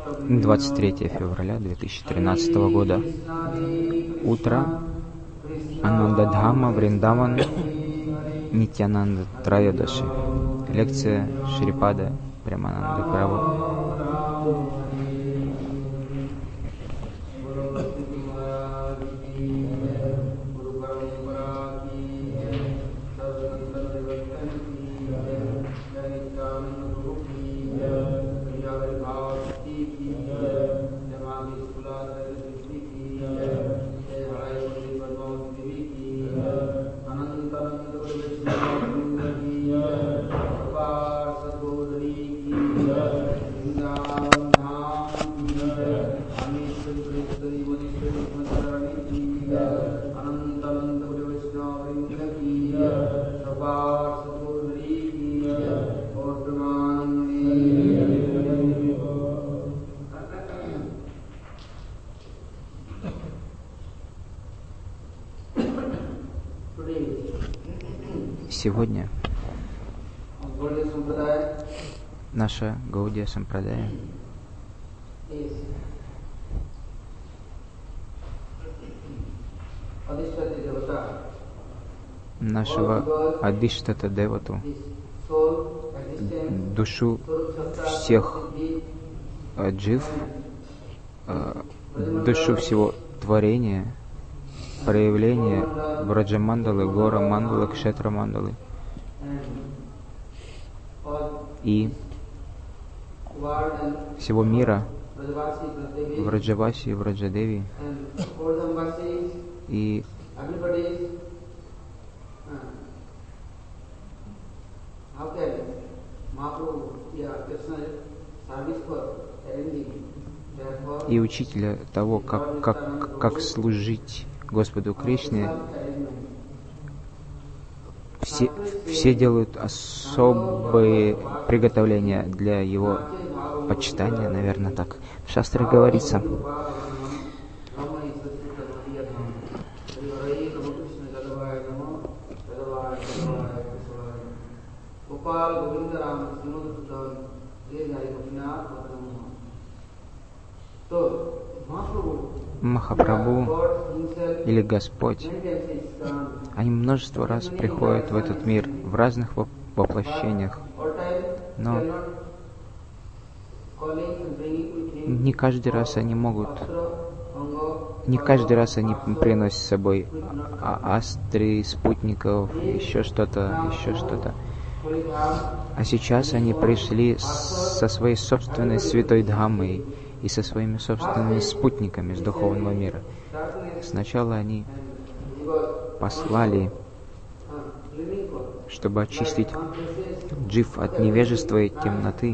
23 февраля 2013 года. Утро. Анандадхама, Вриндаван, Нитьянанда Траёдаши. Лекция Шрипада Премананды Прабху. Сегодня наша Гаудия Сампрадая нашего Адиштата Девату, душу всех джив, душу всего творения, проявление Браджа-мандалы, Гора-мандалы, Кшетра-мандалы и всего мира, Враджаваси, Враджадеви и учителя того, как служить Господу Кришне. Все делают особые приготовления для его почитания, наверное, так в шастре говорится. Махапрабху или Господь, они множество раз приходят в этот мир в разных воплощениях, но не каждый раз они приносят с собой астры, спутников, еще что-то. А сейчас они пришли со своей собственной святой Дхаммой и со своими собственными спутниками с духовного мира. Сначала они послали, чтобы очистить джив от невежества и темноты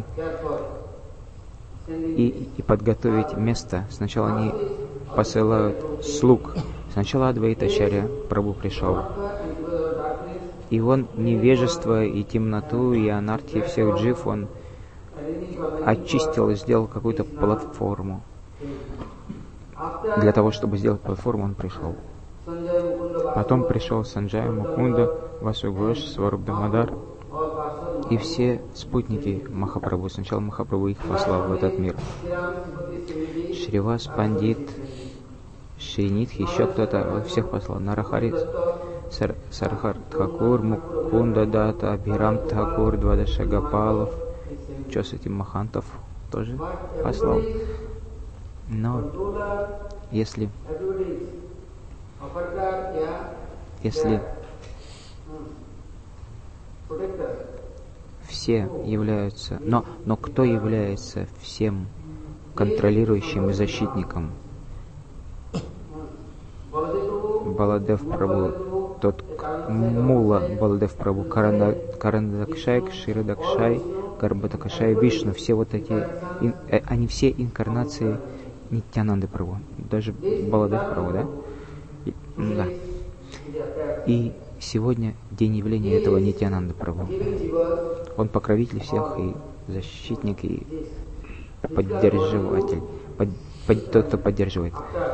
и подготовить место. Сначала они посылают слуг. Сначала Адвайтачарья Прабху пришел, и он невежество и темноту и анархи всех джив он очистил и сделал какую-то платформу. Для того, чтобы сделать платформу, он пришел. Потом пришел Санджая, Мукунда, Васугош, Сваруб Дамодар и все спутники Махапрабху. Сначала Махапрабху их послал в этот мир. Шривас, Пандит, Шринитхи, еще кто-то, всех послал. Нарахари, Сархар Тхакур, Мукунда Дата, Абхирам Тхакур, Двадаша Гапалов, что с этим Махантов тоже послал. Но если все являются, но кто является всем контролирующим и защитником? Баладев Прабху, тот Мула Баладев Прабху, Карандакшай, Кширадакшай, Гарбатакашай, Вишну, все вот эти, они все инкарнации Нитьянанды Прабху, даже Баладев Прабху, да? Да. И сегодня день явления этого Нитьянанды Прабху. Он покровитель всех и защитник, и поддерживатель, тот, кто поддерживает.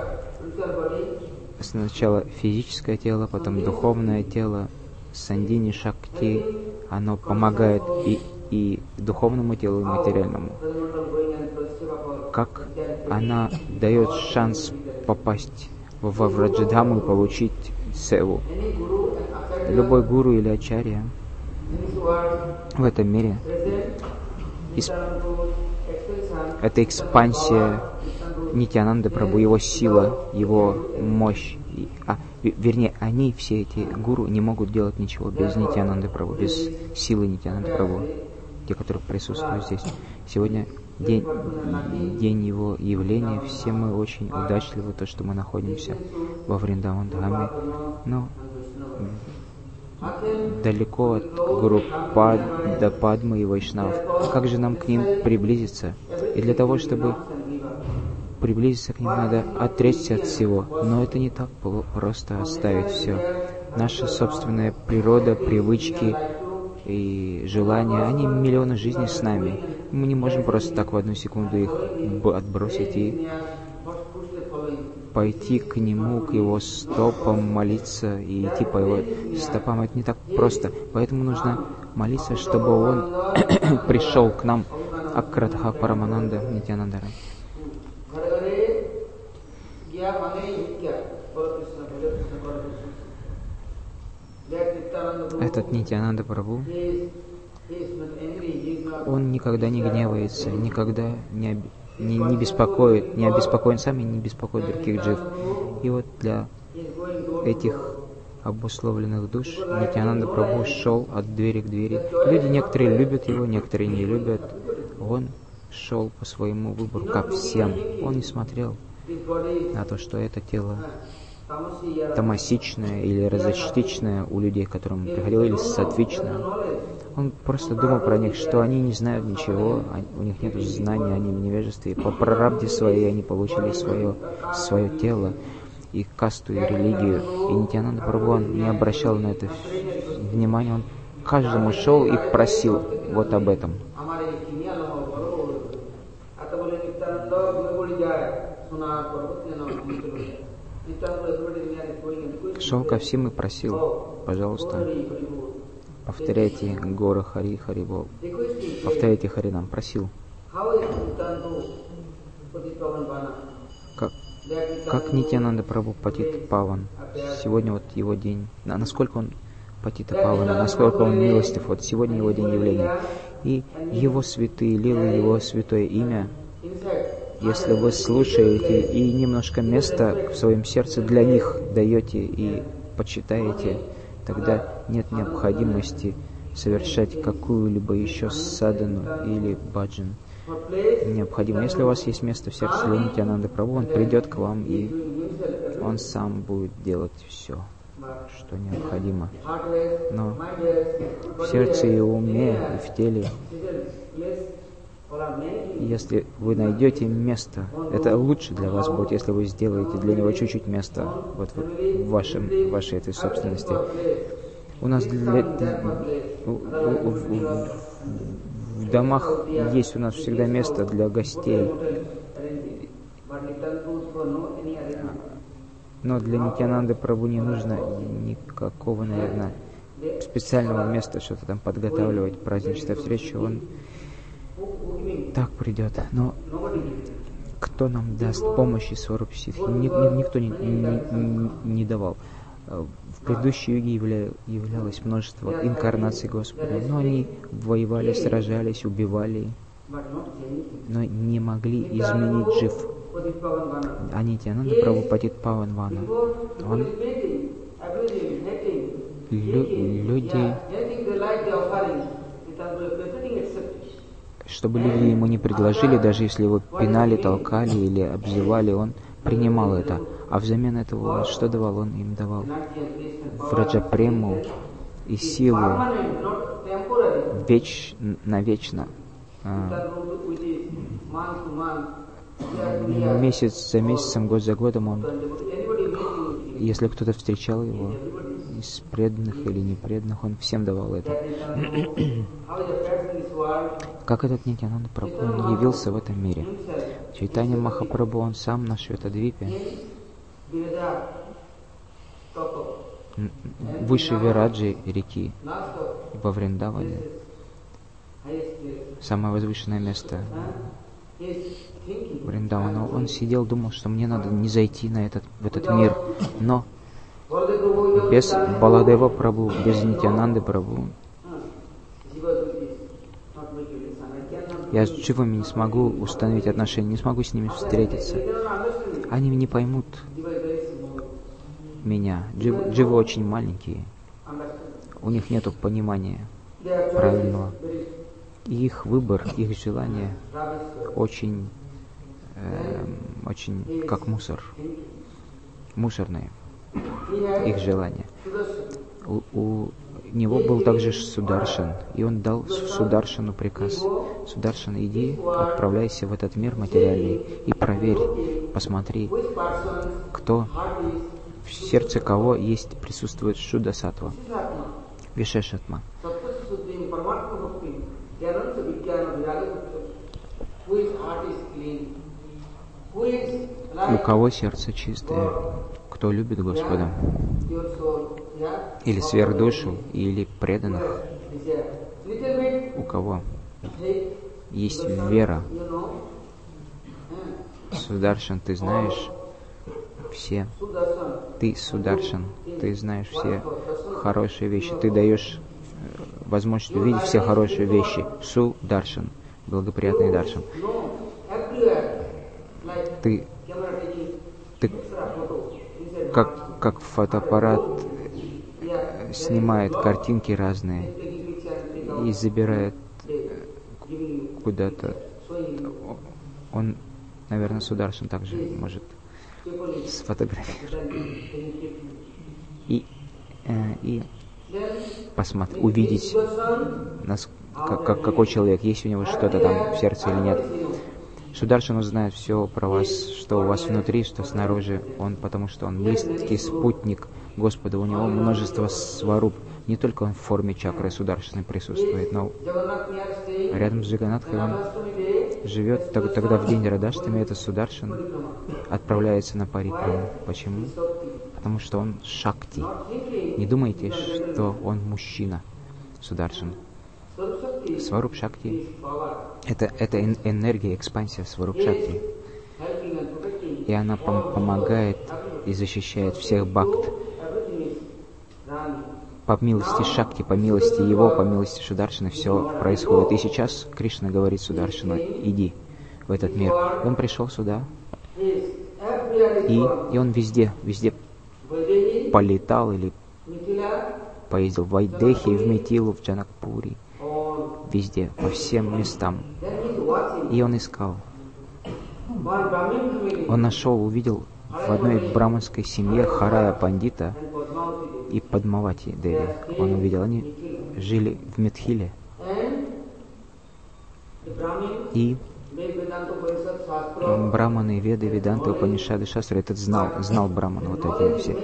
Сначала физическое тело, потом духовное тело, Сандини Шакти, оно помогает и духовному телу, и материальному. как она дает шанс попасть во Враджадхаму и получить севу. Любой гуру или ачарья в этом мире это экспансия Нитьянанды Прабху, его сила, его мощь. Вернее, они, все эти гуру, не могут делать ничего без Нитьянанды Прабху, без силы Нитьянанды Прабху, те, которые присутствуют здесь. Сегодня день его явления, все мы очень удачливы, то, что мы находимся во Вриндаван-дхаме, но далеко от Гуру Падмы и Вайшнав. Как же нам к ним приблизиться? И для того, чтобы приблизиться к ним, надо отречься от всего. Но это не так просто оставить все. Наша собственная природа, привычки и желания, они миллионы жизней с нами. Мы не можем просто так в одну секунду их отбросить и пойти к нему, к его стопам, молиться и идти по его стопам. Это не так просто. Поэтому нужно молиться, чтобы он пришел к нам, Аккратха Парамананда Нитьянандара. Этот Нитьянанда Прабху, он никогда не гневается, никогда не обеспокоен сам и не беспокоит других джив. И вот для этих обусловленных душ Нитьянанда Прабху шел от двери к двери. Люди некоторые любят его, некоторые не любят. Он шел по своему выбору, как всем. Он не смотрел на то, что это тело тамасичное или разочтичное у людей, к которым приходил, или сатвичное. Он просто думал про них, что они не знают ничего, у них нет знания, они в невежестве. По прарабдхе своей они получили свое тело и касту, и религию. И Нитьянанда Прабху, он не обращал на это внимания, он каждому шел и просил вот об этом. Шел ко всем и просил, пожалуйста, повторяйте Гора Хари Харибол, повторяйте Харинам, просил. Как Нитьянанда Прабху Патит Паван, сегодня вот его день, насколько он Патита Павана, насколько он милостив, вот сегодня его день явления. И его святые лилы, его святое имя, если вы слушаете и немножко места в своем сердце для них даете и почитаете, тогда нет необходимости совершать какую-либо еще садану или баджан. Необходимо. Если у вас есть место в сердце для Нитьянанды Прабху, он придет к вам и он сам будет делать все, что необходимо. Но в сердце и уме, и в теле, если вы найдете место, это лучше для вас будет, если вы сделаете для него чуть-чуть места вот в вашей этой собственности. У нас в домах есть у нас всегда место для гостей. Но для Нитьянанды Прабху не нужно никакого, наверное, специального места, что-то там подготавливать, праздничная встреча. Он так придет. Но кто нам даст помощи Сварупе Ситхи? Никто не давал. В предыдущей юге являлось множество инкарнаций Господа, но они воевали, сражались, убивали, но не могли изменить джив. А Нитьянанда Прабху Патит Паван Вана. Люди, чтобы люди ему не предложили, даже если его пинали, толкали или обзывали, он принимал это. А взамен этого он что давал? Он им давал враджапрему и силу навечно. Месяц за месяцем, год за годом он, если кто-то встречал его, из преданных или непреданных, он всем давал это. Как этот Нитьянанда Прабху, он явился в этом мире. Чайтанья Махапрабху, он сам на Шветадвипе, выше Вираджи реки, во Вриндаване, самое возвышенное место. Вриндавана. Он сидел, думал, что мне надо не зайти в этот мир. Но без Баладева Прабху, без Нитьянанды Прабху я с дживами не смогу установить отношения, не смогу с ними встретиться. Они не поймут меня. Дживы очень маленькие. У них нет понимания правильного. И их выбор, их желание очень как мусор. Мусорные их желания. У него был также Сударшан, и он дал Сударшану приказ. Сударшан, иди, отправляйся в этот мир материальный и проверь, посмотри, кто, в сердце кого присутствует Шудда-саттва, Вишешатма. У кого сердце чистое, кто любит Господа, или сверхдушу, или преданных, у кого есть вера. Сударшан, ты знаешь все. Ты Сударшан, ты знаешь все хорошие вещи. Ты даешь возможность увидеть все хорошие вещи. Сударшан, благоприятный даршан. Ты как фотоаппарат снимает картинки разные и забирает куда-то. Он, наверное, Сударшан также может сфотографировать и посмотреть, увидеть, какой человек, есть у него что-то там в сердце или нет. Сударшан узнает все про вас, что у вас внутри, что снаружи. Потому что он близкий спутник Господа. У него множество сваруб. Не только он в форме чакры Сударшаны присутствует, но рядом с Джаганатхой он живет. Тогда в день Радhaштами этот Сударшан отправляется на парикраму. Почему? Потому что он Шакти. Не думайте, что он мужчина, Сударшан. Сваруб Шакти — это энергия, экспансия Сваруб Шакти. И она помогает и защищает всех бхакт. По милости Шакти, по милости его, по милости Сударшана все происходит. И сейчас Кришна говорит Сударшану: иди в этот мир. И он пришел сюда. И он везде полетал или поездил в Вайдехи, в Митилу, в Джанакпури. Везде, по всем местам. И он искал. Он нашел, увидел в одной браманской семье Харая Пандита и Падмавати Деви. Он увидел, они жили в Митхиле. И Браманы, Веды, Веданты, Упанишады, Шастры, этот знал Браманы, вот эти все.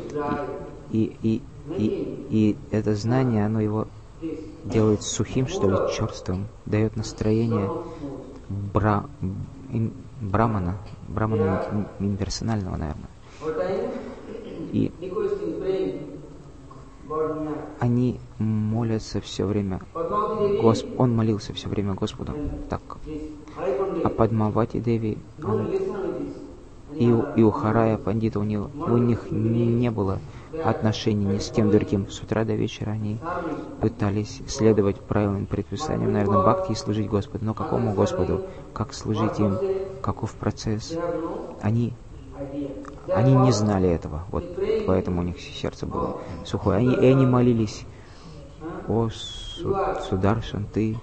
И это знание, оно его делает сухим, что ли, черствым, дает настроение Брамана имперсонального, наверное. И они молятся все время, он молился все время Господу. Так. А Падмавати Деви, и у Харая Пандита, у них не было отношений ни с кем другим. С утра до вечера они пытались следовать правилам и предписаниям, наверное, бхакти, и служить Господу. Но какому Господу? Как служить им? Каков процесс? Они не знали этого. Вот поэтому у них сердце было сухое. И они молились: о, Сударшан, ты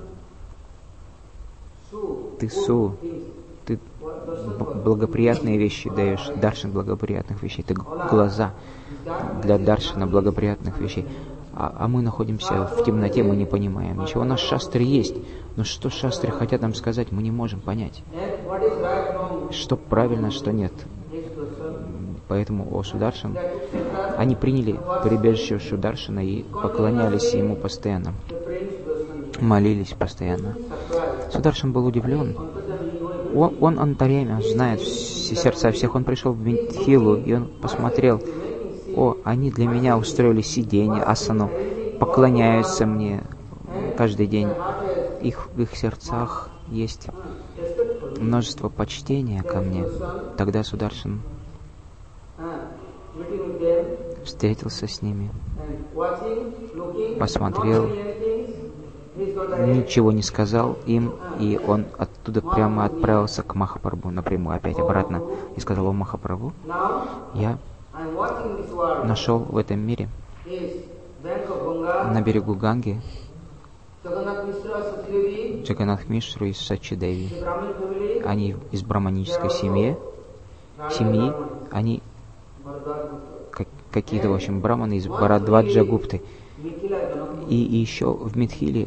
благоприятные вещи даешь, даршан благоприятных вещей, ты глаза для даршана благоприятных вещей. А мы находимся в темноте, мы не понимаем ничего. У нас шастры есть, но что шастры хотят нам сказать, мы не можем понять. Что правильно, что нет. Поэтому, о Сударшан, они приняли прибежище Сударшана и поклонялись ему постоянно, молились постоянно. Сударшан был удивлен. Он антарьями, знает все сердца всех. Он пришел в Митхилу, и он посмотрел: о, они для меня устроили сиденье, асану, поклоняются мне каждый день. В их сердцах есть множество почтения ко мне. Тогда Сударшан встретился с ними, посмотрел, ничего не сказал им, и он оттуда прямо отправился к Махапрабху, напрямую, опять обратно, и сказал: «О Махапрабху, я нашел в этом мире на берегу Ганги Джаганнат Мишру и Сачи Деви. Они из браманической семьи, они какие-то, в общем, браманы из Бхарадваджа Гупты. И еще в Митхиле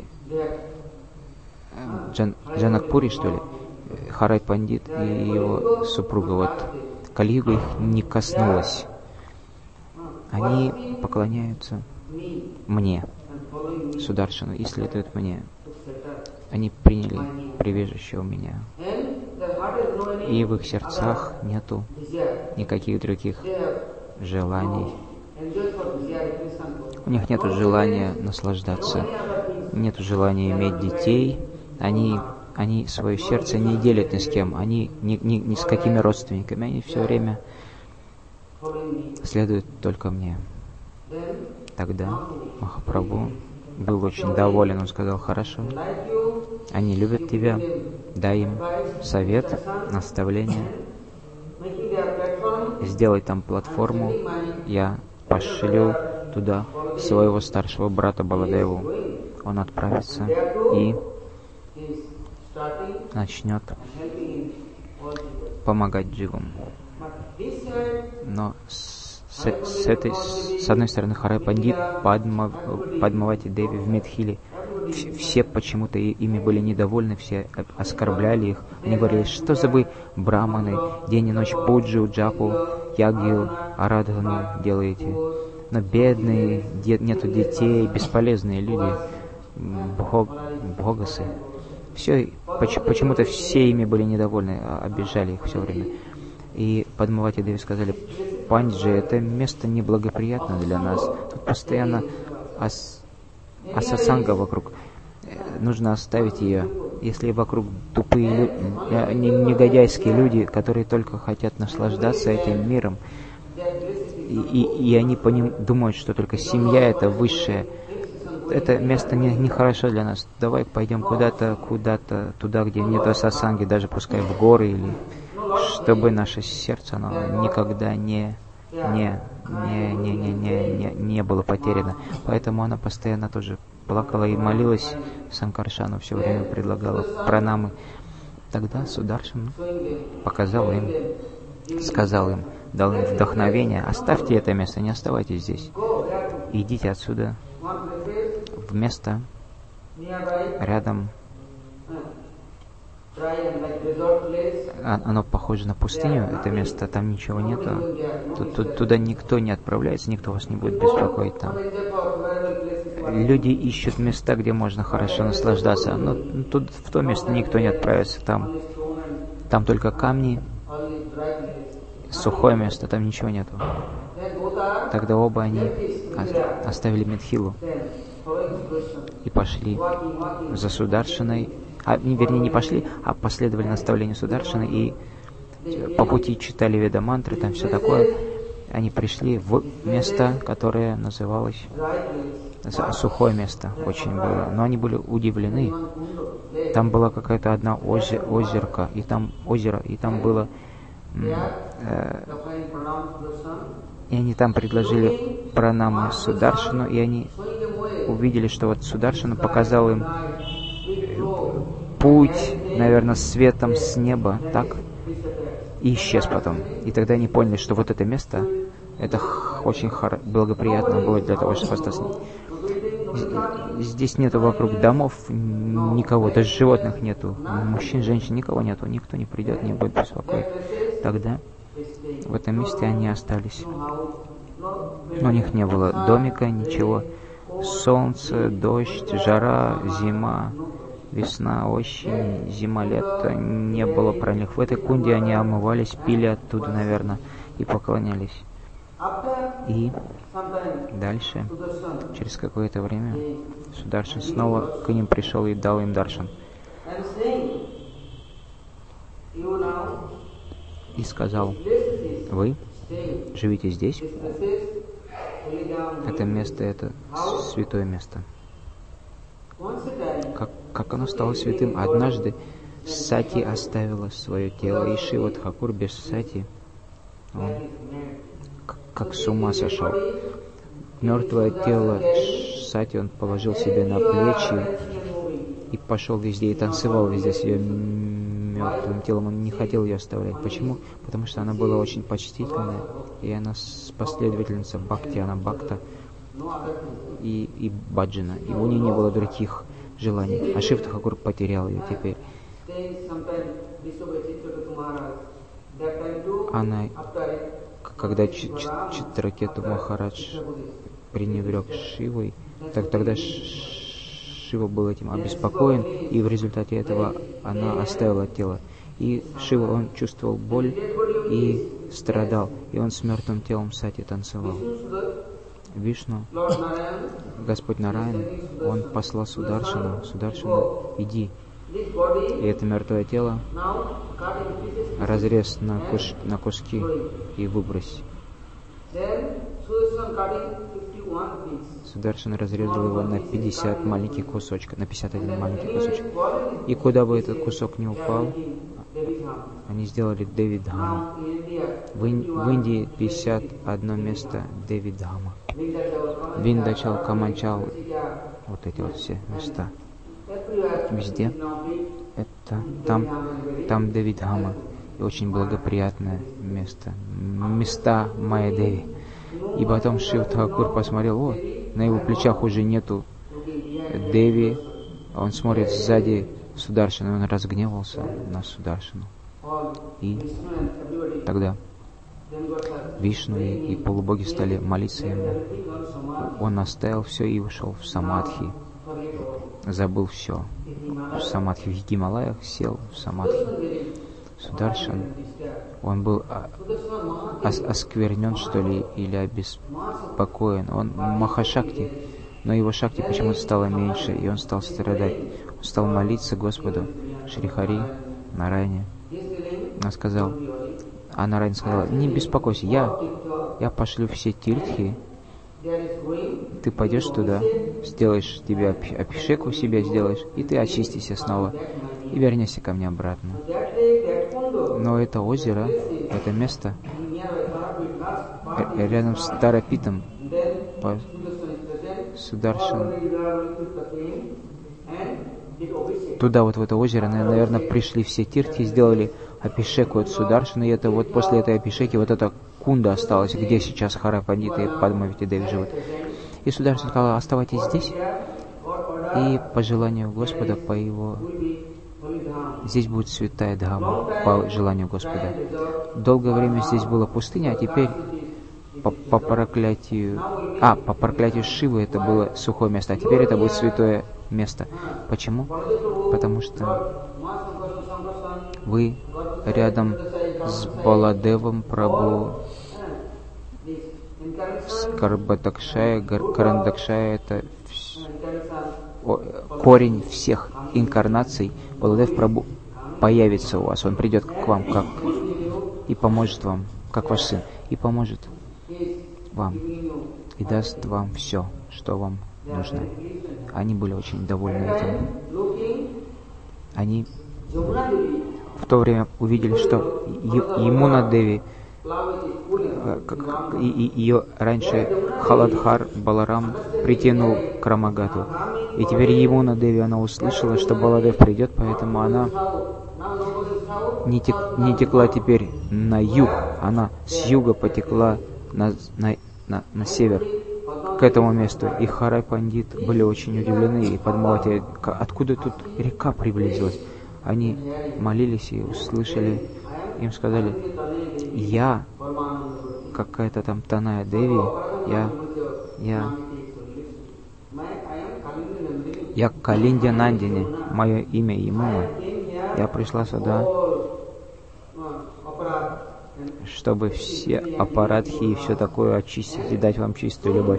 Джанакпури, что ли, Харай Пандит и его супруга, вот, Кали-юга их не коснулась. Они поклоняются мне, Сударшану, и следуют мне. Они приняли прибежище у меня. И в их сердцах нету никаких других желаний. У них нету желания наслаждаться, нету желания иметь детей. Они свое сердце не делят ни с кем, они ни с какими родственниками, они все время следуют только мне. Тогда Махапрабху был очень доволен, он сказал: «Хорошо, они любят тебя, дай им совет, наставление, сделай там платформу, я пошлю туда своего старшего брата Баладеву, он отправится и начнет помогать дживам». Но с одной стороны, Харай Пандит, Падмавати Деви в Митхиле, все почему-то ими были недовольны, все оскорбляли их. Они говорили: «Что за вы, браманы, день и ночь пуджу, джапу, ягью, арадхану делаете? Но бедные, нету детей, бесполезные люди, бхогасы». Все, почему-то все ими были недовольны, обижали их все время. И Падмавати Деви сказали: «Панджи, это место неблагоприятно для нас. Тут постоянно асасанга вокруг. Нужно оставить ее. Если вокруг тупые, негодяйские люди, которые только хотят наслаждаться этим миром, и они по ним думают, что только семья — это высшее, это место нехорошо для нас. Давай пойдем куда-то, туда, где нет асасанги, даже пускай в горы, или чтобы наше сердце, оно никогда не было потеряно». Поэтому она постоянно тоже плакала и молилась Санкаршану, все время предлагала пранамы. Тогда Сударшан показал им, сказал им, дал им вдохновение: «Оставьте это место, не оставайтесь здесь. Идите отсюда в место рядом». Оно похоже на пустыню, это место, там ничего нету. Туда никто не отправляется, никто вас не будет беспокоить там. Люди ищут места, где можно хорошо наслаждаться, но тут в то место никто не отправится. Там только камни, сухое место, там ничего нету. Тогда оба они оставили Митхилу и пошли за Сударшаной. Вернее, не пошли, а последовали наставлению Сударшаны и по пути читали веда-мантры, там все такое. Они пришли в место, которое называлось сухое место, очень было. Но они были удивлены. Там была какая-то одна озерка, и там озеро, и там было... и они там предложили пранаму Сударшану, и они увидели, что вот Сударшана показал им путь, наверное, светом с неба, так, и исчез потом. И тогда они поняли, что вот это место, это очень благоприятно было для того, чтобы остаться. Здесь нету вокруг домов никого, даже животных нету, мужчин, женщин, никого нету, никто не придет, не будет беспокоить. Тогда в этом месте они остались. У них не было домика, ничего. Солнце, дождь, жара, зима, весна, осень, зима, лето, не было про них. В этой кунде они омывались, пили оттуда, наверное, и поклонялись. И дальше, через какое-то время, Сударшан снова к ним пришел и дал им даршан. и сказал: вы живите здесь, это место, это святое место. Как оно стало святым? Однажды Сати оставила свое тело, и Шива Тхакур без Сати, он как с ума сошел. Мертвое тело Сати он положил себе на плечи и пошел везде, и танцевал везде с ее мертвым телом. Он не хотел ее оставлять. Почему? Потому что она была очень почтительная, и она последовательница Бхакти, она Бхакта и Баджана, и у нее не было других желаний. А Шива Тхакур потерял ее теперь. Она, когда Читракету Махарадж пренебрег Шивой, тогда Шива был этим обеспокоен, и в результате этого она оставила тело. И Шива, он чувствовал боль и страдал, и он с мертвым телом Сати танцевал. Вишну, Господь Нараян, он послал Сударшану: Сударшана, иди, и это мертвое тело разрез на куски и выбрось. Сударшана разрезал его на 50 маленьких кусочков, на 51 маленький кусочек. И куда бы этот кусок не упал, они сделали Деви-Дхаму. В Индии 51 место Деви-Дхама. Виндачал, Каманчал, вот эти вот все места. Везде это там Деви-Дхама. И очень благоприятное место. Места Майя-Деви. И потом Шива Тхакур посмотрел: на его плечах уже нету Деви. Он смотрит сзади Сударшана, он разгневался на Сударшану. И тогда Вишну и полубоги стали молиться ему. Он оставил все и ушел в самадхи. Забыл все. В самадхи, в Гималаях сел в самадхи. Сударшан, он был осквернен, что ли, или обеспокоен. Он Махашакти, но его шакти почему-то стало меньше, и он стал страдать. Он стал молиться Господу Шри-Хари, Нараяне. Он сказал, а Нараян сказал: не беспокойся, я пошлю все тиртхи, ты пойдешь туда, сделаешь тебе абхишеку себе сделаешь, и ты очистишься снова, и вернешься ко мне обратно. Но это озеро, это место рядом с Тарапитом, Сударшан. Туда, вот в это озеро, наверное, пришли все тиртхи, сделали абхишеку от Сударшана, и это вот после этой абхишеки вот эта кунда осталась, где сейчас Хара Пандита и Падмавити Деви живут. И Сударшан сказал: оставайтесь здесь, и по желанию Господа, по его... Здесь будет святая Дхама, по желанию Господа. Долгое время здесь была пустыня, а теперь по проклятию Шивы это было сухое место, а теперь это будет святое место. Почему? Потому что вы рядом с Баладевом Прабху, с Карбадакшая. Карандакшая — это корень всех инкарнаций. Баладев Прабху появится у вас, он придет к вам как и поможет вам, как ваш сын, и поможет вам, и даст вам все, что вам нужно. Они были очень довольны этим. Они в то время увидели, что Ямуна Деви, ее раньше Халадхар Баларам притянул к Рамагату. И теперь Ямуна Деви, она услышала, что Баладев придет, поэтому она не текла теперь на юг, она с юга потекла на север, к этому месту. И Харай Пандит были очень удивлены и подумали: откуда тут река приблизилась. Они молились и услышали, им сказали: я, какая-то там Таная Деви, я Калиндя Нандини, мое имя Ямуна. Я пришла сюда, чтобы все аппаратхи и все такое очистить и дать вам чистую любовь.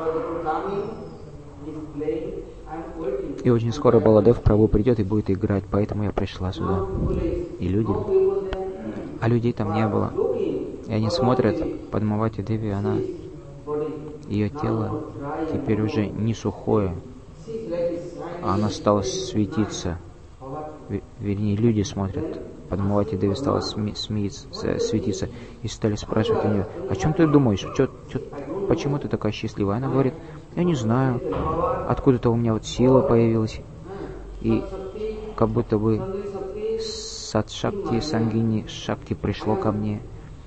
И очень скоро Баладев Прабху придет и будет играть, поэтому я пришла сюда. И люди а людей там не было. И они смотрят, Падмавати Деви, ее тело теперь уже не сухое, а она стала светиться. Вернее, люди смотрят, Падмавати Деви стала светиться, и стали спрашивать у нее: о чем ты думаешь? Почему ты такая счастливая? Она говорит: я не знаю, откуда-то у меня вот сила появилась, и как будто бы Садшакти, Сангини Шакти пришло ко мне.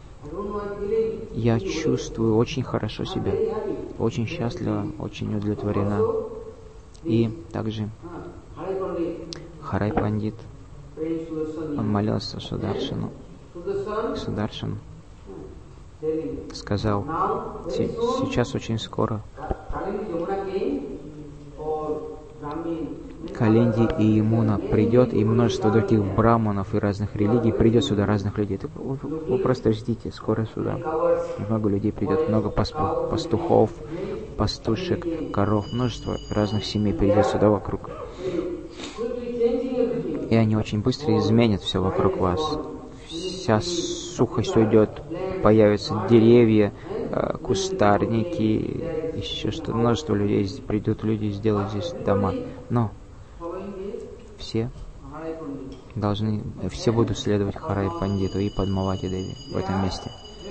Я чувствую очень хорошо себя, очень счастлива, очень удовлетворена. И также Харай Пандит, он молился Сударшану. Сударшан сказал: сейчас очень скоро Калинди и Ямуна придет, и множество других браманов и разных религий придет сюда, разных людей. Вы просто ждите, скоро сюда много людей придет, много пастухов, пастушек, коров, множество разных семей придет сюда вокруг. И они очень быстро изменят все вокруг вас. Вся сухость уйдет, появятся деревья, кустарники, еще что-то. Множество людей, придут люди сделать здесь дома. Но все будут следовать Харай Пандиту и Падмавати Деви в этом месте.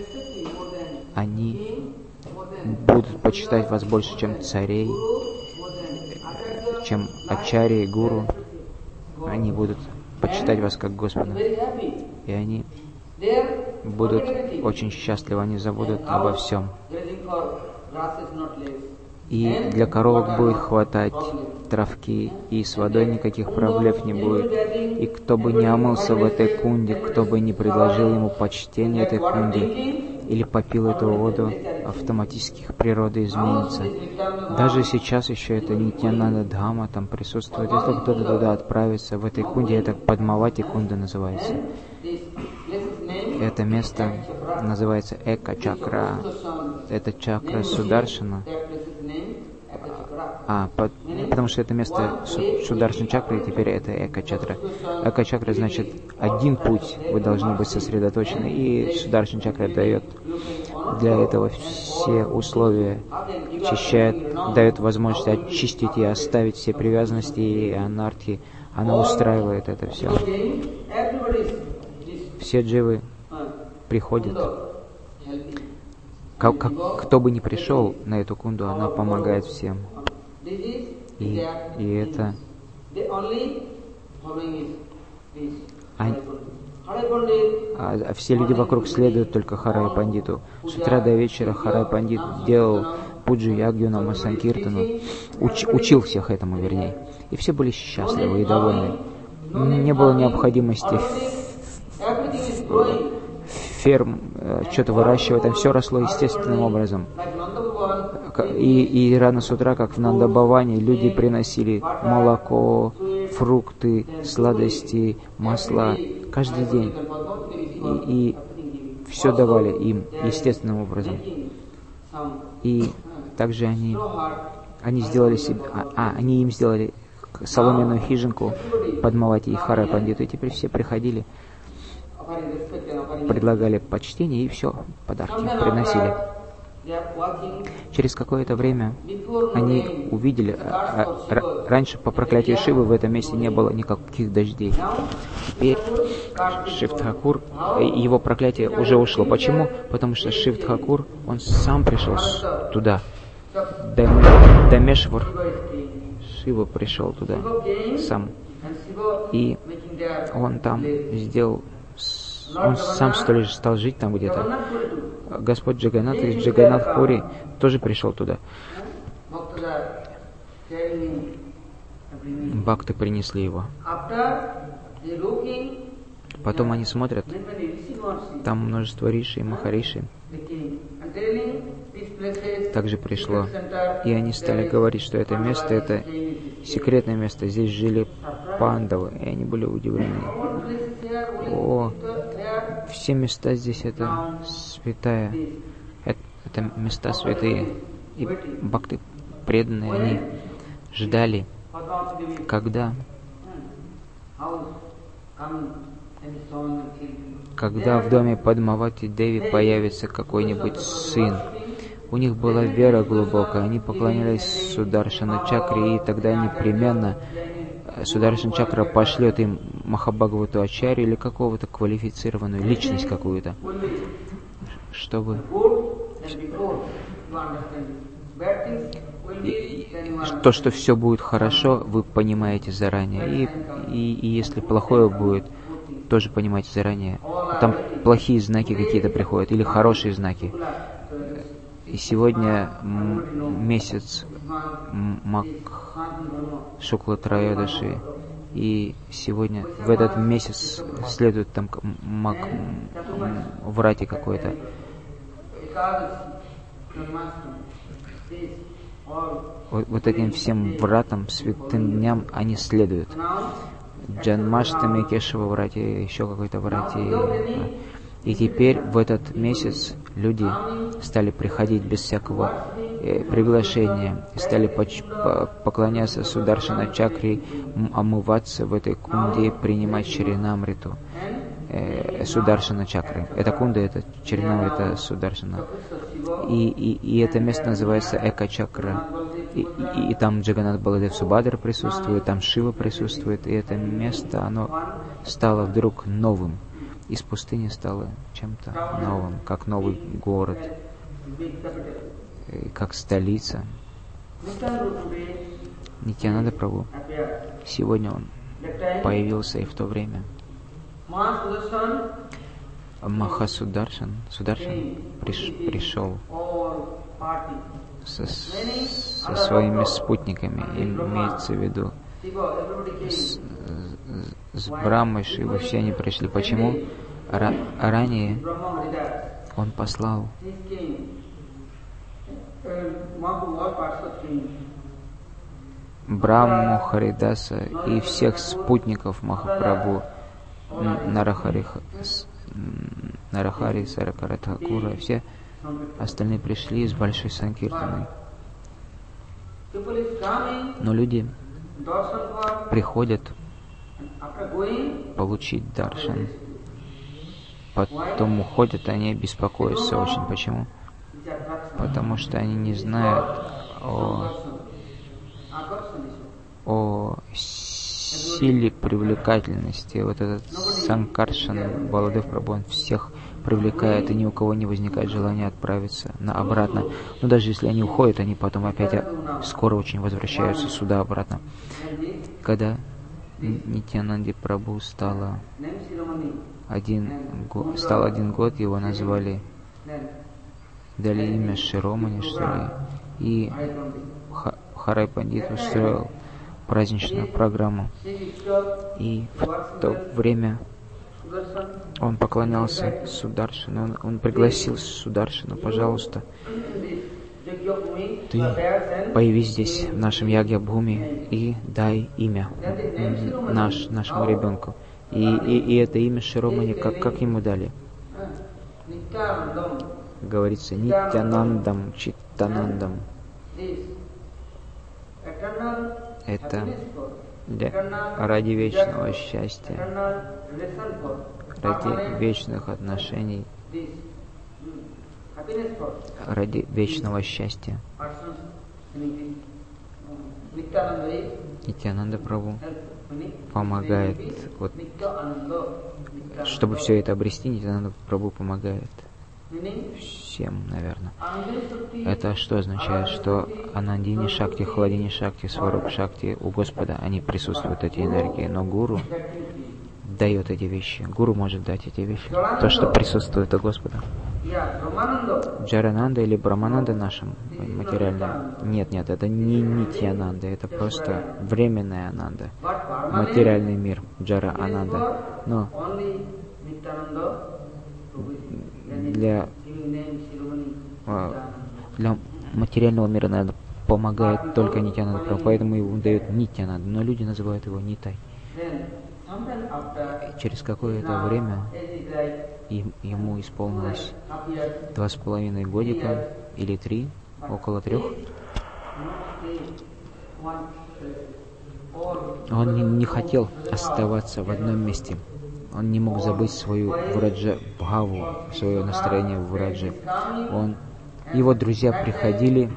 Они будут почитать вас больше, чем царей, чем ачарьи, гуру. Они будут почитать вас как Господа. И они будут очень счастливы, они забудут обо всем. И для коровок будет хватать травки, и с водой никаких проблем не будет. И кто бы не омылся в этой кунде, кто бы не предложил ему почтение этой кунде, или попил эту воду, автоматически их природа изменится. Даже сейчас еще это Нитьянанда Дхама там присутствует. Если кто-то туда отправится, в этой кунде, это Падмавати кунда называется. Это место называется Эка-чакра. Это чакра Сударшана. Потому что это место Сударшана чакры, и теперь это Эка-чакра. Эка-чакра значит один путь, вы должны быть сосредоточены, и Сударшана чакра дает для этого все условия, очищает, дает возможность очистить и оставить все привязанности и анархии. Она устраивает это все. Все дживы приходят. Кто бы ни пришел на эту кунду, она помогает всем. И это... все люди вокруг следуют только Харай Пандиту. С утра до вечера Харай Пандит делал пуджи, ягью, намасанкиртану, учил всех этому, вернее. И все были счастливы и довольны. Не было необходимости ферм что-то выращивать, там все росло естественным образом. И рано с утра, как в Нандабаване, люди приносили молоко, фрукты, сладости, масла каждый день. И все давали им естественным образом. И также они сделали себе, они им сделали соломенную хижинку Падмавати и Харай Пандиту, и теперь все приходили, предлагали почтение, и все, подарки приносили. Через какое-то время они увидели, раньше по проклятию Шивы в этом месте не было никаких дождей. Теперь Шив-Тхакур, его проклятие уже ушло. Почему? Потому что Шив-Тхакур, он сам пришел туда. Дамешвар Шива пришел туда сам. И он там сделал... Он сам стал жить там где-то. Господь Джаганнат из Джаганнат-Пури тоже пришел туда. Бхакты принесли его. Потом они смотрят, там множество риши и махариши также пришло. И они стали говорить, что это место, это секретное место. Здесь жили пандавы, и они были удивлены. О, все места здесь это святая. Это места святые. И бхакты преданные, они ждали, когда когда в доме Падмавати Деви появится какой-нибудь сын. У них была вера глубокая, они поклонялись Сударшана Чакре, и тогда непременно Сударшан Чакра пошлет им Махабхагавату Ачарью или какого-то квалифицированную личность какую-то, чтобы то, что все будет хорошо, вы понимаете заранее. И если плохое будет, тоже понимаете заранее. Там плохие знаки какие-то приходят, или хорошие знаки. И сегодня месяц Маг Шукла Троядаши, и сегодня в этот месяц следует там Маг Врати какой-то. Вот этим всем вратам, святым дням они следуют. Джанмаштами, Кешава Врати, еще какой-то Врати. И теперь в этот месяц люди стали приходить без всякого приглашения, стали поклоняться Сударшана Чакре, омываться в этой кунде, принимать Чаринамриту Сударшана Чакры. Это кунда, это Чаринамрита Сударшана. И это место называется Эка-чакра. И там Джаганат Баладев Субадра присутствует, там Шива присутствует, и это место, оно стало вдруг новым. Из пустыни стало чем-то новым, как новый город, как столица. Нитьянанда Прабху, сегодня он появился и в то время. Махасударшан пришел со своими спутниками, имеется в виду с Брахмой, Шивой, все они пришли. Почему? Ранее он послал Брахму, Харидаса и всех спутников Махапрабху, Нарахари, Саракаратхакура, все остальные пришли с большой санкиртаной. Но люди приходят получить даршан, потом уходят, они беспокоятся очень. Почему? Потому что они не знают о силе привлекательности. Вот этот Санкаршан Баладев Прабху, он всех привлекает, и ни у кого не возникает желания отправиться обратно. Но даже если они уходят, они потом опять скоро очень возвращаются сюда обратно. Когда Нитьянанде Прабху стал один год, его назвали, дали имя Широмани, что ли, и Харай Пандит устроил праздничную программу. И в то время он поклонялся Сударшану, он пригласил Сударшану: пожалуйста, ты появись здесь, в нашем Ягья-бхуми, и дай имя нашему ребенку. И это имя Широмани, как ему дали? Говорится, Нитьянандам, Читтанандам. Это ради вечного счастья, ради вечных отношений, ради вечного счастья. Нитьянанда Прабху помогает, вот, чтобы все это обрести, Нитьянанда Прабху помогает всем, наверное. Это что означает? Что Анандини Шакти, Хладини Шакти, Сваруп Шакти у Господа, они присутствуют, эти энергии, но Гуру дает эти вещи. Гуру может дать эти вещи. То, что присутствует у Господа. Джарананда или Брамананда нашим материальным? Нет, это не Нитьянанда, это просто временная Ананда. Материальный мир, Джара Ананда. Но для материального мира, наверное, помогает только Нитьянанда Прабху, поэтому ему дают Нитьянанда, но люди называют его Нитай. Через какое-то время ему исполнилось 2,5 годика или 3, около 3. Он не хотел оставаться в одном месте. Он не мог забыть свою враджа бхаву, свое настроение в враджи. Его друзья приходили,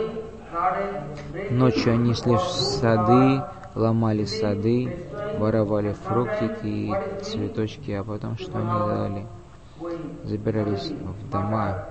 ночью они шли в сады, ломали сады, воровали фруктики и цветочки, а потом что они делали? Забирались в дома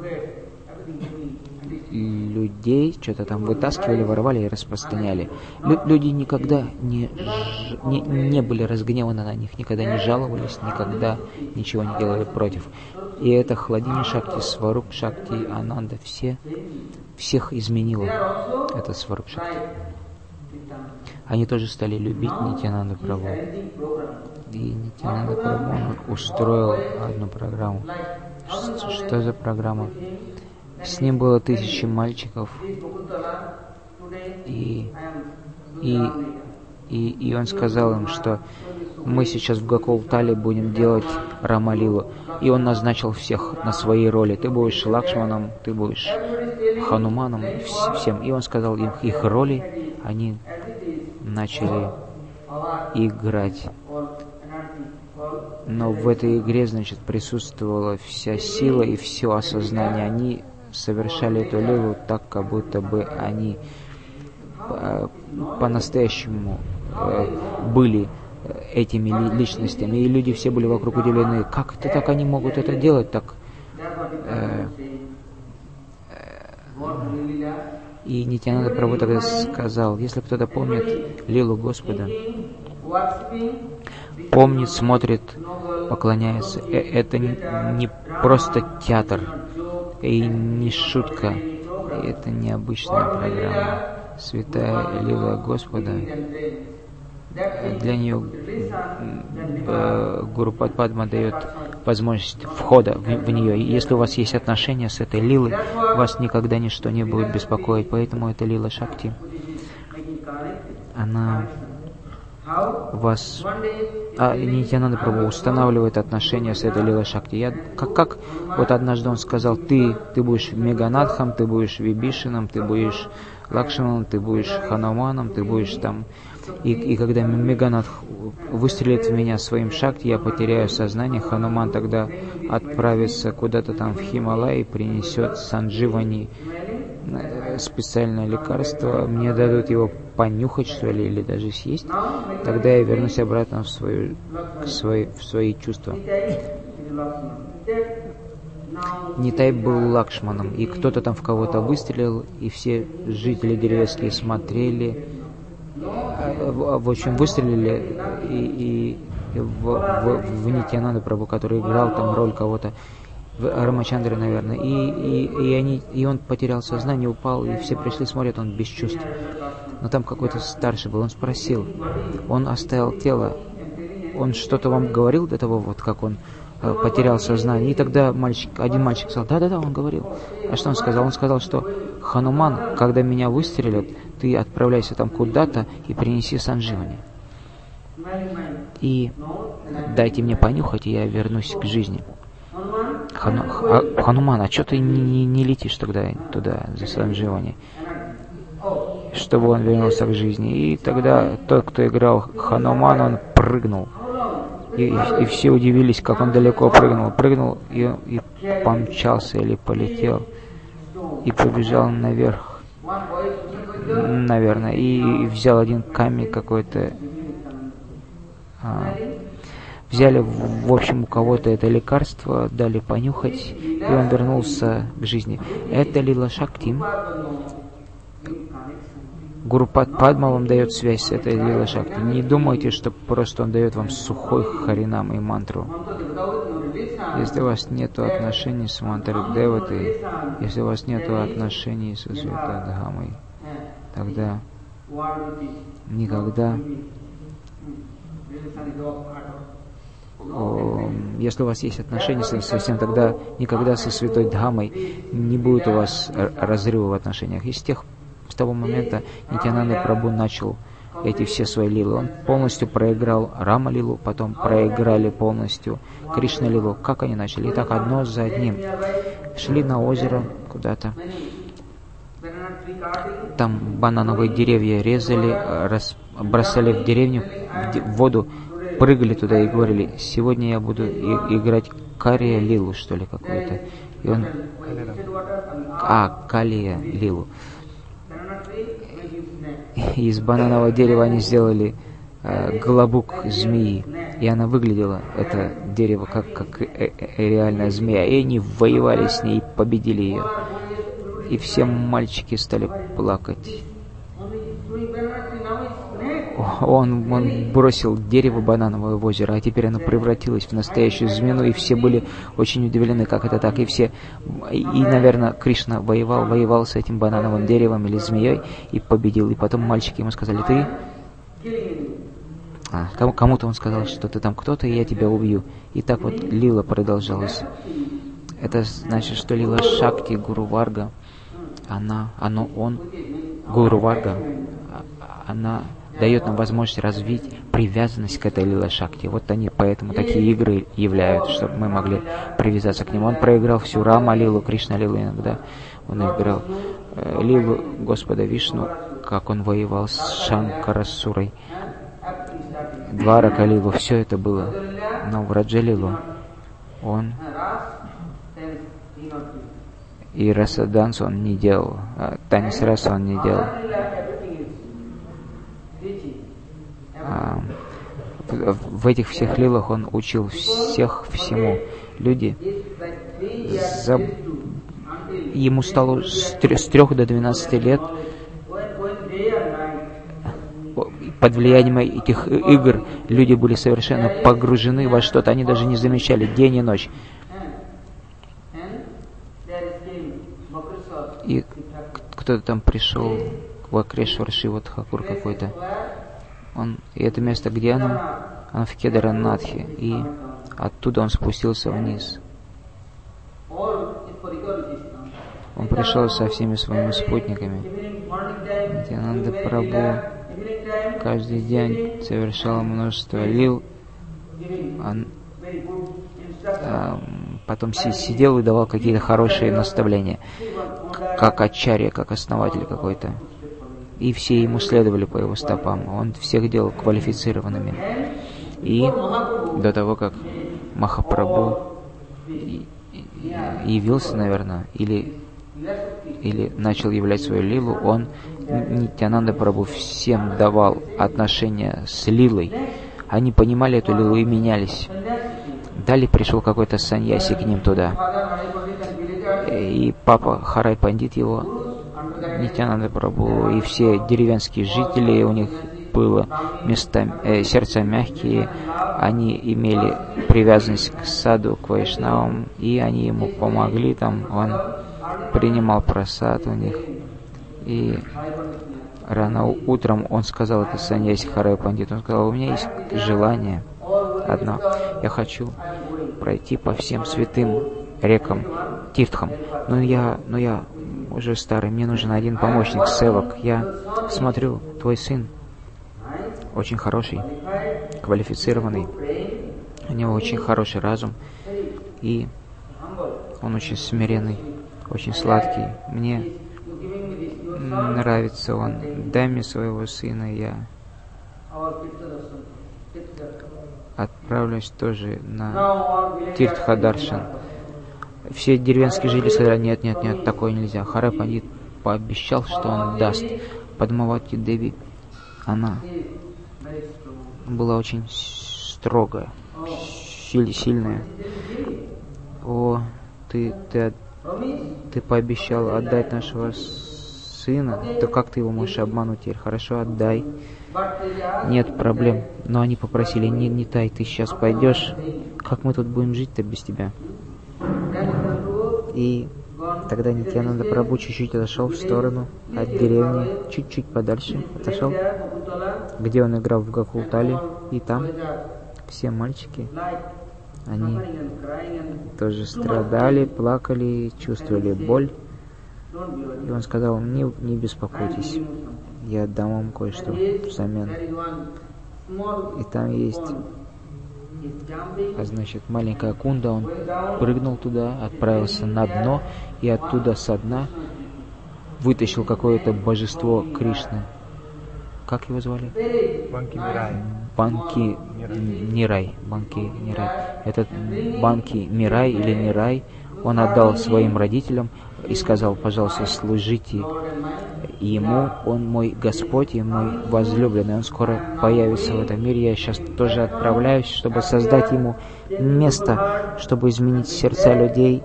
людей, что-то там вытаскивали, воровали и распространяли. Люди никогда не были разгневаны на них, никогда не жаловались, никогда ничего не делали против. И это Хладини Шакти, Сваруп Шакти, Ананда, всех изменило. Это Сваруп Шакти. Они тоже стали любить Нитьянанду Прабху. И Нитьянанда Прабху устроил одну программу. Что за программа? С ним было 1000 мальчиков, и он сказал им, что мы сейчас в Гокултале будем делать Рамалилу. И он назначил всех на свои роли. Ты будешь Лакшманом, ты будешь Хануманом, всем. И он сказал им их роли, они начали играть. Но в этой игре, значит, присутствовала вся сила и все осознание. Они совершали эту лилу так, как будто бы они по-настоящему были этими личностями. И люди все были вокруг удивлены, как это так они могут это делать так. И Нитьянанда Прабху тогда сказал, если кто-то помнит лилу Господа, помнит, смотрит, поклоняется, это не просто театр и не шутка, это необычная программа. Святая лила Господа, для нее Гуру Падма дает возможность входа в нее. И если у вас есть отношения с этой лилой, вас никогда ничто не будет беспокоить. Поэтому эта лила Шакти, она вас... Нитьянанда Прабху устанавливает отношения с этой лилой Шакти. Как вот однажды он сказал, ты будешь Меганатхом, ты будешь Вибишином, ты будешь Лакшманом, ты будешь Хануманом, ты будешь там... И когда Меганатх выстрелит в меня своим Шакти, я потеряю сознание, Хануман тогда отправится куда-то там в Хималай и принесет Сандживани, специальное лекарство, мне дадут его понюхать, что ли, или даже съесть, тогда я вернусь обратно в свои чувства. Нитай был Лакшманом, и кто-то там в кого-то выстрелил, и все жители деревенские смотрели, в общем, выстрелили и в Нитьянанду Прабху, который играл там роль кого-то, в Рамачандре, наверное, и он потерял сознание, упал, и все пришли, смотрят, он без чувств. Но там какой-то старший был, он спросил, он оставил тело, он что-то вам говорил до того, вот как он потерял сознание? И тогда один мальчик сказал, да, он говорил. А что он сказал? Он сказал, что Хануман, когда меня выстрелят, ты отправляйся там куда-то и принеси Сандживани. И дайте мне понюхать, и я вернусь к жизни. Хануман, а что ты не летишь тогда туда за Сандживани, чтобы он вернулся к жизни? И тогда тот, кто играл Хануман, он прыгнул. И все удивились, как он далеко прыгнул и помчался или полетел, и побежал наверх, наверное, и взял один камень какой-то, взяли, в общем, у кого-то это лекарство, дали понюхать, и он вернулся к жизни. Это лила Шакти. Гуру Падма вам дает связь с этой лила Шакти. Не думайте, что просто он дает вам сухой харинам и мантру. Если у вас нет отношений с мантрой Деватой, если у вас нет отношений со Святой Дхамой, тогда никогда... Если у вас есть отношения со всем, тогда никогда со Святой Дхамой не будет у вас разрыва в отношениях. И с того момента Нитьянанда Прабху начал эти все свои лилы. Он полностью проиграл Рама-лилу, потом проиграли полностью Кришна-лилу. Как они начали? И так одно за одним. Шли на озеро куда-то. Там банановые деревья резали, бросали в деревню, в воду, прыгали туда и говорили: сегодня я буду играть Кария Лилу, что ли, какую-то. И он... Калия Лилу. Из бананового дерева они сделали голобук змеи. И она выглядела, это дерево, как реальная змея. И они воевали с ней, победили ее. И все мальчики стали плакать. Он бросил дерево банановое в озеро, а теперь оно превратилось в настоящую змею, и все были очень удивлены, как это так. И, наверное, Кришна воевал с этим банановым деревом или змеей и победил. И потом мальчики ему сказали: ты... Кому-то он сказал, что ты там кто-то, и я тебя убью. И так вот лила продолжалась. Это значит, что лила Шакти, Гуру Варга, Гуру Варга, она дает нам возможность развить привязанность к этой лила Шакти. Вот они поэтому такие игры являются, чтобы мы могли привязаться к нему. Он проиграл всю Рама Лилу, Кришна Лилу иногда. Он играл Лилу Господа Вишну, как он воевал с Шанкарасурой. Дварака Лилу, все это было. Но в Раджа Лилу он и Раса-данс он не делал, танец раса он не делал. В этих всех лилах он учил всех всему. Люди, ему стало с 3 до 12 лет, под влиянием этих игр люди были совершенно погружены во что-то, они даже не замечали день и ночь. И кто-то там пришел, Вакрешвар Шива Тхакур какой-то. И это место, где оно? Оно в Кедаранатхе. И оттуда он спустился вниз. Он пришел со всеми своими спутниками. Нитьянанда Прабху каждый день совершал множество лил. Потом сидел и давал какие-то хорошие наставления, как ачарья, как основатель какой-то. И все ему следовали по его стопам. Он всех делал квалифицированными. И до того, как Махапрабху явился, наверное, или начал являть свою лилу, он, Нитьянанда Прабху, всем давал отношения с лилой. Они понимали эту лилу и менялись. Далее пришел какой-то саньяси к ним туда. И папа Харай Пандит его, Нитьянанда Прабху, и все деревенские жители, у них было сердца мягкие, они имели привязанность к саду, к вайшнавам, и они ему помогли, там он принимал прасад у них. И рано утром он сказал, это саньяси Харай Пандит, он сказал: у меня есть желание одно, я хочу пройти по всем святым рекам, тиртхам, но я уже старый, мне нужен один помощник, севак. Я смотрю, твой сын очень хороший, квалифицированный, у него очень хороший разум, и он очень смиренный, очень сладкий. Мне нравится он. Дай мне своего сына, я отправлюсь тоже на Тиртха-даршан. Все деревенские жители сказали: нет, такое нельзя. Харай Пандит пообещал, что он даст. Падмавати Деви, она была очень строгая, сильная. Ты пообещал отдать нашего сына, то как ты его можешь обмануть теперь? Хорошо, отдай. Нет проблем. Но они попросили: не тай, ты сейчас пойдешь. Как мы тут будем жить-то без тебя? И тогда Нитьянанда Прабху чуть-чуть отошел в сторону от деревни, чуть-чуть подальше отошел, где он играл в Гакултале, и там все мальчики, они тоже страдали, плакали, чувствовали боль. И он сказал: не беспокойтесь, я отдам вам кое-что взамен. И там есть, маленькая кунда, он прыгнул туда, отправился на дно, и оттуда со дна вытащил какое-то божество Кришны. Как его звали? Банки Нирай. Этот Банки Мирай или Нирай, он отдал своим родителям и сказал: пожалуйста, служите ему, он мой Господь и мой возлюбленный, он скоро появится в этом мире. Я сейчас тоже отправляюсь, чтобы создать ему место, чтобы изменить сердца людей,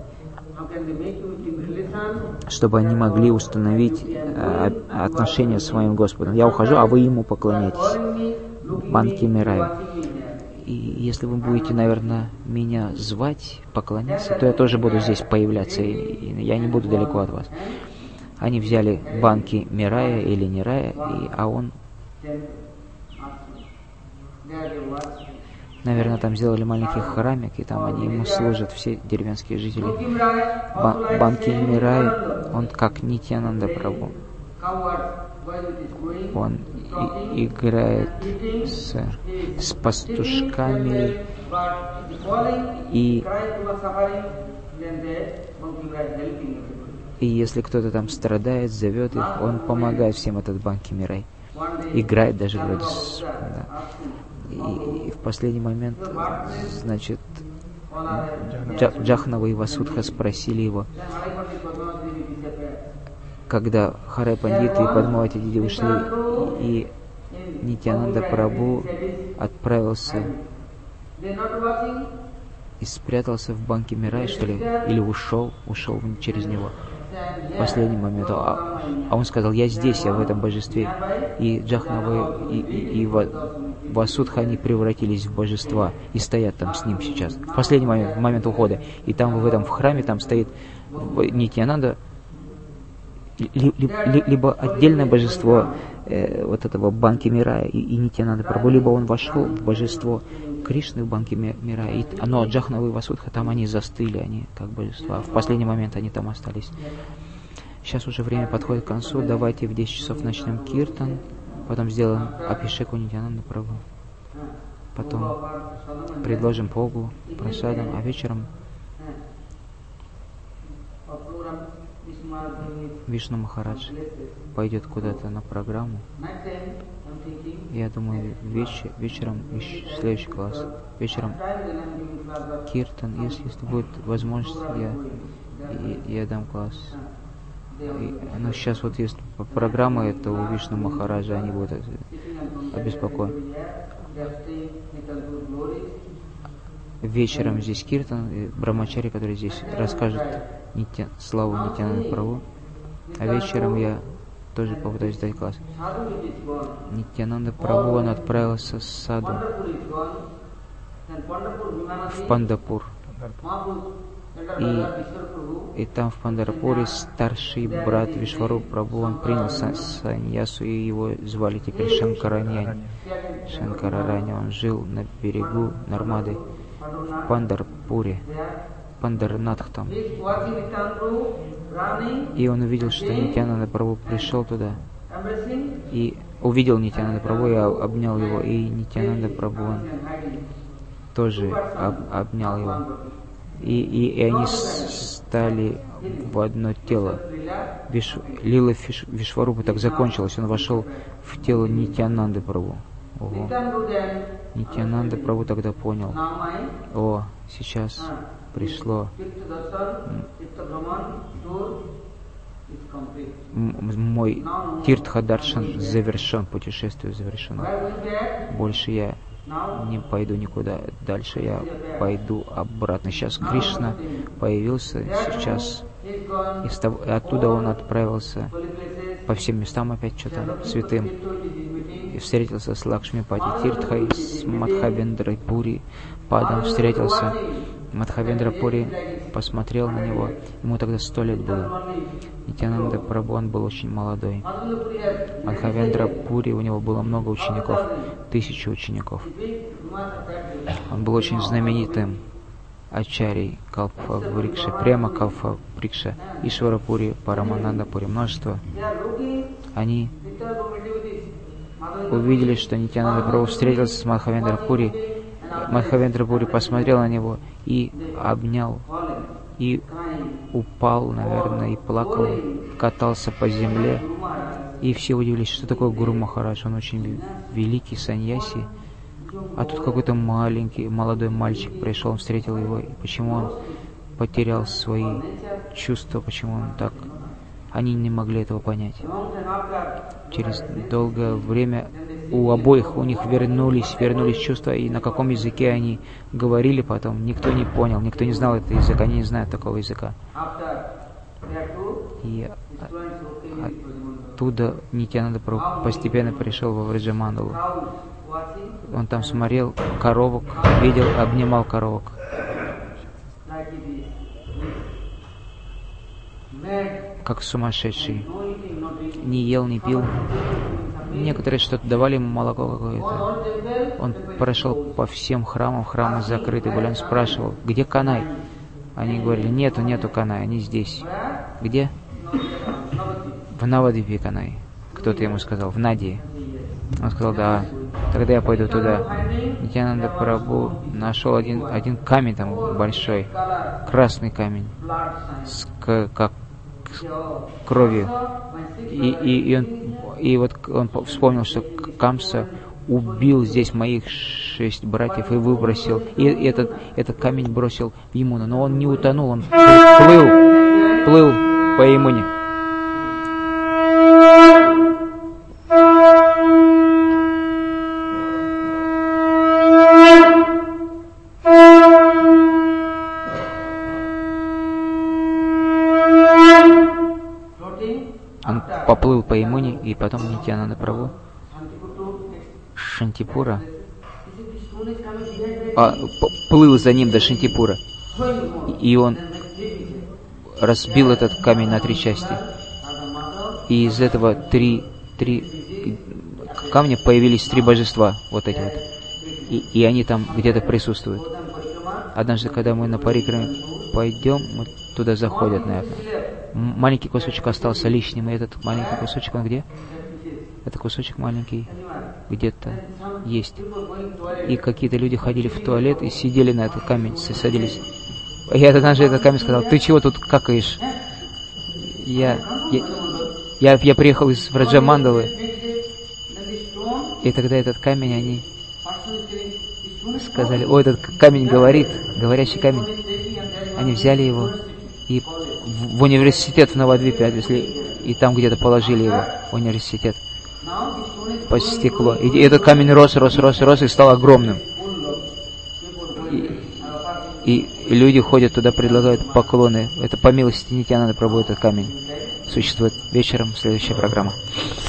чтобы они могли установить отношения с своим Господом. Я ухожу, а вы ему поклоняйтесь. Банки Мирай. И если вы будете, наверное, меня звать, поклоняться, то я тоже буду здесь появляться, и я не буду далеко от вас. Они взяли Банки Мирая или Нирая, а он, наверное, там сделали маленький храмик, и там они ему служат, все деревенские жители. Банки Мирай, он как Нитьянанда Прабху. Он играет с пастушками, и если кто-то там страдает, зовет их, он помогает всем, этот Банки Мирай. Играет даже вроде. Да. И в последний момент, значит, Джахнава и Васудха спросили его, когда Харай Пандит и Падмавати Диди ушли, и Нитьянанда Прабху отправился и спрятался в Банки Мирай, что ли, или ушел через него в последний момент. А он сказал: я здесь, я в этом божестве. И Джахнава и Васудха, они превратились в божества и стоят там с ним сейчас. В последний момент ухода. И там в храме там стоит Нитьянанда, либо отдельное божество вот этого Банки Мирая и Нитьянанда Прабху, либо он вошел в божество Кришны в Банки Мирая, но Джахнава и Васудха там они застыли, они как божества. В последний момент они там остались. Сейчас уже время подходит к концу. Давайте в 10 часов начнем киртан, потом сделаем Абхишеку Нитьянанда Прабху, потом предложим Богу прасадам, а вечером Вишну Махарадж пойдет куда-то на программу. Я думаю, вечером следующий класс. Вечером киртан, если будет возможность, я дам класс. Но сейчас вот есть программа, это у Вишну Махараджа, они будут обеспокоены. Вечером здесь киртан, и Брахмачари, который здесь расскажет славу Нитьянанда Прабху. А вечером я тоже попытаюсь дать класс. Нитьянанда Прабху, он отправился с саду в Пандапур. И там в Пандарапуре старший брат Вишваруб Прабху, он принял саньясу, и его звали теперь Шанкарарани. Он жил на берегу Нармады в Пандарапуре, Пандарнатх там. И он увидел, что Нитьянанда Прабху пришел туда, и увидел Нитьянанда Прабху и обнял его, и Нитьянанда Прабху он тоже обнял его. И они стали в одно тело. Лила Вишварупа так закончилась, он вошел в тело Нитьянанды Прабху. Ого. Нитьянанда Прабху тогда понял: о, сейчас пришло мой Тиртха-даршан завершен, путешествие завершено. Больше я не пойду никуда дальше, я пойду обратно. Сейчас Кришна появился, сейчас и оттуда он отправился по всем местам опять что-то святым. И встретился с Лакшмипати Тиртхой, с Мадхавендрой Пури Падом встретился. Мадхавендра Пури посмотрел на него, ему тогда 100 лет было. Нитьянанда Прабху, он был очень молодой. Мадхавендра Пури, у него было много учеников, 1000 учеников. Он был очень знаменитым ачарьей Калпа-Врикша, прямо Калпа-Врикша, Ишвара Пури, Парамананда Пури, множество. Они увидели, что Нитьянанда Прабху встретился с Мадхавендра Пури. Мадхавендра Пури посмотрел на него и обнял, и упал, наверное, и плакал, катался по земле. И все удивились, что такое Гуру Махарадж. Он очень великий саньяси, А тут какой-то маленький, молодой мальчик пришел, он встретил его. И почему он потерял свои чувства, почему он так... Они не могли этого понять. Через долгое время у обоих, у них вернулись чувства, и на каком языке они говорили потом, никто не понял, никто не знал этого языка, они не знают такого языка. И оттуда Нитьянанда Прабху постепенно пришел во Враджамандалу. Он там смотрел коровок, видел, обнимал коровок. Как сумасшедший. Не ел, не пил. Некоторые что-то давали ему, молоко какое-то. Он прошел по всем храмам, храмы закрыты были. Он спрашивал, где Канай? Они говорили, нету Канай, они здесь. Где? В Навадвипе Канай. Кто-то ему сказал, в Надии. Он сказал, да, тогда я пойду туда. Нитьянанда Прабху нашел один камень там большой, красный камень, как кровью. И вот он вспомнил, что Камса убил здесь моих 6 братьев и выбросил. И этот камень бросил в Ямуну. Но он не утонул, он плыл по Ямуне. Он поплыл по Ямуне, и потом Нитьянанда Прабху Шантипура плыл за ним до Шантипура, и он разбил этот камень на 3 части. И из этого 3 камня появились 3 божества, вот эти вот. И они там где-то присутствуют. Однажды, когда мы на парикраме пойдем, мы туда заходят, наверное. Маленький кусочек остался лишним, и этот маленький кусочек, он где? Этот кусочек маленький где-то есть. И какие-то люди ходили в туалет и сидели на этот камень, садились. Я однажды этот камень сказал, ты чего тут какаешь? Я приехал из Враджамандалы. И тогда этот камень, они сказали, о, этот камень говорит, говорящий камень. Они взяли его и в университет в Навадвипе отвезли, и там где-то положили его в университет по стеклу. И этот камень рос и стал огромным. И люди ходят туда, предлагают поклоны. Это по милости Нитьянанды Прабху этот камень существует. Вечером следующая программа.